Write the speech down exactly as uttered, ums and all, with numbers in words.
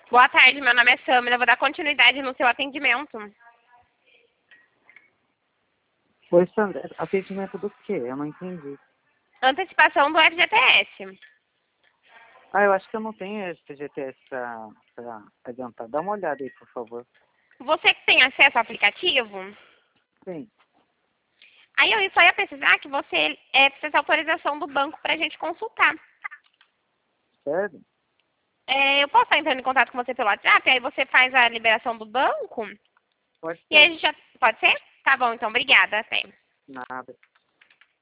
Boa tarde, meu nome é Samila, vou dar continuidade no seu atendimento. Oi, Sandra, atendimento do quê? Eu não entendi. Antecipação do F G T S. Ah, eu acho que eu não tenho esse G T S pra, pra adiantar. Dá uma olhada aí, por favor. Você que tem acesso ao aplicativo? Sim. Aí eu só ia precisar que você é, fizesse autorização do banco pra gente consultar. Sério? É, eu posso estar entrando em contato com você pelo WhatsApp, aí você faz a liberação do banco? Pode E aí a ser. gente já... Pode ser? Tá bom, então, obrigada, até. Nada.